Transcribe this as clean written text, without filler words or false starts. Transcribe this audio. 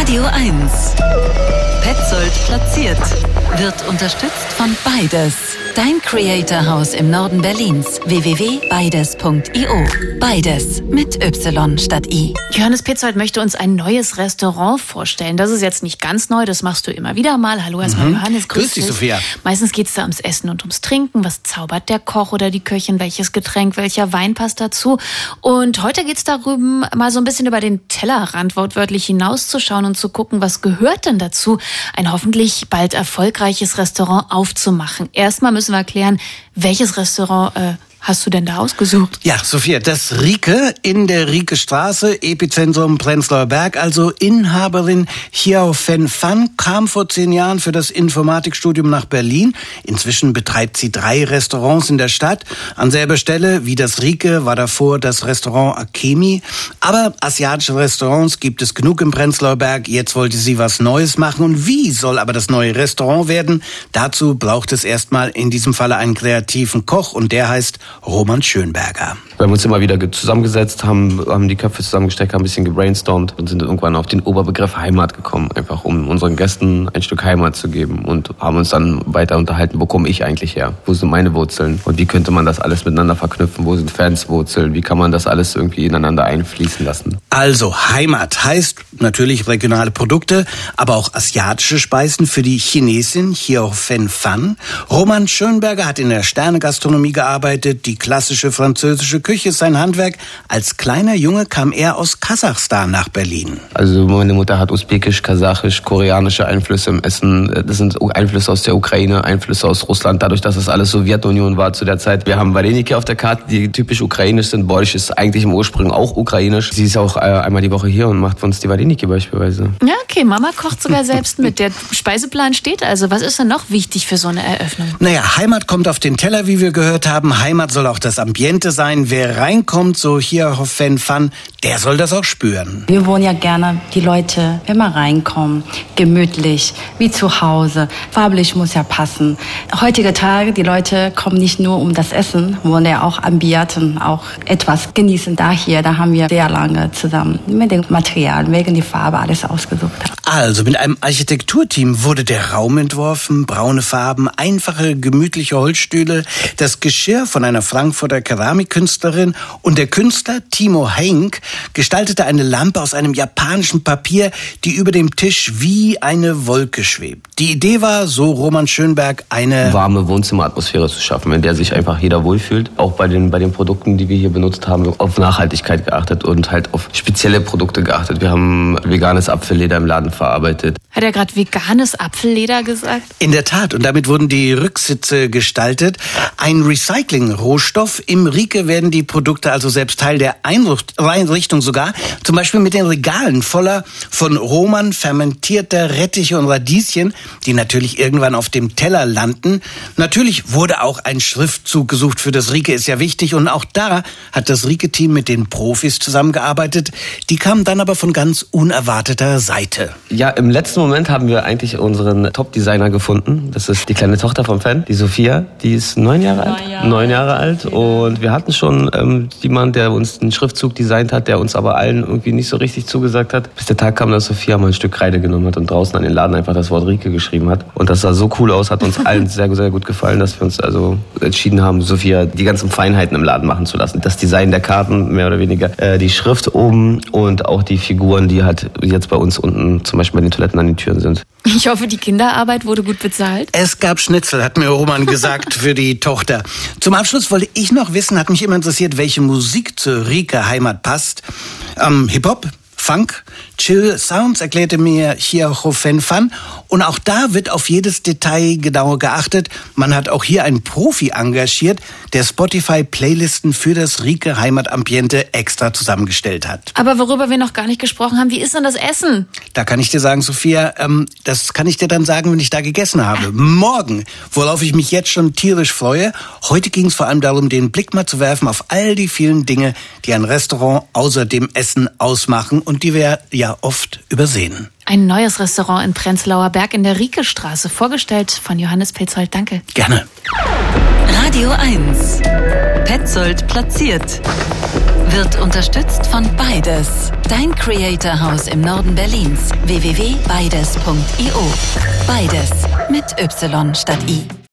Radio 1. Petzold platziert. Wird unterstützt von Beides. Dein Creator-Haus im Norden Berlins. www.beides.io. Beides mit Y statt I. Johannes Petzold möchte uns ein neues Restaurant vorstellen. Das ist jetzt nicht ganz neu, das machst du immer wieder mal. Hallo erstmal Johannes, grüß dich, Sophia. Meistens geht's da ums Essen und ums Trinken. Was zaubert der Koch oder die Köchin? Welches Getränk, welcher Wein passt dazu? Und heute geht's darum, mal so ein bisschen über den Tellerrand wortwörtlich hinauszuschauen und zu gucken, was gehört denn dazu, ein hoffentlich bald erfolgreiches Restaurant aufzumachen. Erstmal müssen wir erklären, welches Restaurant hast du denn da ausgesucht? Ja, Sophia, das Rieke in der Rieke-Straße, Epizentrum Prenzlauer Berg. Also Inhaberin Hiao Fen Fan kam vor 10 Jahren für das Informatikstudium nach Berlin. Inzwischen betreibt sie 3 Restaurants in der Stadt. An selber Stelle wie das Rieke war davor das Restaurant Akemi. Aber asiatische Restaurants gibt es genug im Prenzlauer Berg. Jetzt wollte sie was Neues machen. Und wie soll aber das neue Restaurant werden? Dazu braucht es erstmal in diesem Falle einen kreativen Koch. Und der heißt Roman Schönberger. Wir haben uns immer wieder zusammengesetzt, haben die Köpfe zusammengesteckt, haben ein bisschen gebrainstormt und sind irgendwann auf den Oberbegriff Heimat gekommen, einfach um unseren Gästen ein Stück Heimat zu geben und haben uns dann weiter unterhalten, wo komme ich eigentlich her, wo sind meine Wurzeln und wie könnte man das alles miteinander verknüpfen, wo sind Fans Wurzeln, wie kann man das alles irgendwie ineinander einfließen lassen. Also Heimat heißt natürlich regionale Produkte, aber auch asiatische Speisen für die Chinesin Hiao Fen Fan. Roman Schönberger hat in der Sterne-Gastronomie gearbeitet, die klassische französische Küche ist sein Handwerk. Als kleiner Junge kam er aus Kasachstan nach Berlin. Also meine Mutter hat usbekisch, kasachisch, koreanische Einflüsse im Essen. Das sind Einflüsse aus der Ukraine, Einflüsse aus Russland, dadurch, dass es alles Sowjetunion war zu der Zeit. Wir haben Vareniki auf der Karte, die typisch ukrainisch sind. Borsch ist eigentlich im Ursprung auch ukrainisch. Sie ist auch einmal die Woche hier und macht für uns die Vareniki beispielsweise. Ja, okay, Mama kocht sogar selbst mit. Der Speiseplan steht also. Was ist denn noch wichtig für so eine Eröffnung? Naja, Heimat kommt auf den Teller, wie wir gehört haben. Heimat soll auch das Ambiente sein. Wer reinkommt, so hier Fen Fan, der soll das auch spüren. Wir wollen ja gerne die Leute, wenn wir reinkommen, gemütlich, wie zu Hause. Farblich muss ja passen. Heutige Tage, die Leute kommen nicht nur um das Essen, wollen ja auch Ambienten, auch etwas genießen. Da haben wir sehr lange zusammen mit den Materialien, wegen die Farbe alles ausgesucht. Also mit einem Architekturteam wurde der Raum entworfen, braune Farben, einfache, gemütliche Holzstühle, das Geschirr von einer Frankfurter Keramikkünstlerin und der Künstler Timo Henk gestaltete eine Lampe aus einem japanischen Papier, die über dem Tisch wie eine Wolke schwebt. Die Idee war, so Roman Schönberg, eine warme Wohnzimmeratmosphäre zu schaffen, in der sich einfach jeder wohlfühlt. Auch bei den Produkten, die wir hier benutzt haben, auf Nachhaltigkeit geachtet und halt auf spezielle Produkte geachtet. Wir haben veganes Apfelleder im Laden verarbeitet. Hat er gerade veganes Apfelleder gesagt? In der Tat. Und damit wurden die Rücksitze gestaltet. Ein Recycling-Rohstoff. Im Rieke werden die Produkte also selbst Teil der Einrichtung sogar. Zum Beispiel mit den Regalen voller von Roman fermentierter Rettiche und Radieschen, die natürlich irgendwann auf dem Teller landen. Natürlich wurde auch ein Schriftzug gesucht für das Rieke, ist ja wichtig. Und auch da hat das Rieke-Team mit den Profis zusammengearbeitet. Die kamen dann aber von ganz unerwarteter Seite. Ja, im letzten Moment haben wir eigentlich unseren Top-Designer gefunden. Das ist die kleine Tochter vom Fan, die Sophia. Die ist 9 Jahre alt. 9 Jahre alt. Und wir hatten schon jemanden, der uns einen Schriftzug designt hat, der uns aber allen irgendwie nicht so richtig zugesagt hat. Bis der Tag kam, dass Sophia mal ein Stück Kreide genommen hat und draußen an den Laden einfach das Wort Rieke geschrieben hat. Und das sah so cool aus, hat uns allen sehr, sehr gut gefallen, dass wir uns also entschieden haben, Sophia die ganzen Feinheiten im Laden machen zu lassen. Das Design der Karten, mehr oder weniger, die Schrift oben und auch die Figuren, die halt jetzt bei uns unten zum Beispiel bei den Toiletten an den Türen sind. Ich hoffe, die Kinderarbeit wurde gut bezahlt. Es gab Schnitzel, hat mir Roman gesagt, für die Tochter. Zum Abschluss wollte ich noch wissen, hat mich immer interessiert, welche Musik zur Rieke Heimat passt. Hip-Hop, Funk, Chill Sounds, erklärte mir Hiao Fen Fan. Und auch da wird auf jedes Detail genauer geachtet. Man hat auch hier einen Profi engagiert, der Spotify-Playlisten für das Rieke Heimatambiente extra zusammengestellt hat. Aber worüber wir noch gar nicht gesprochen haben, wie ist denn das Essen? Da kann ich dir sagen, Sophia, das kann ich dir dann sagen, wenn ich da gegessen habe. Morgen, worauf ich mich jetzt schon tierisch freue. Heute ging es vor allem darum, den Blick mal zu werfen auf all die vielen Dinge, die ein Restaurant außer dem Essen ausmachen und die wir ja oft übersehen. Ein neues Restaurant in Prenzlauer Berg in der Rieke-Straße, vorgestellt von Johannes Petzold. Danke. Gerne. Radio 1. Petzold platziert. wird unterstützt von Beides. Dein Creator House im Norden Berlins. www.beides.io. Beides mit Y statt I.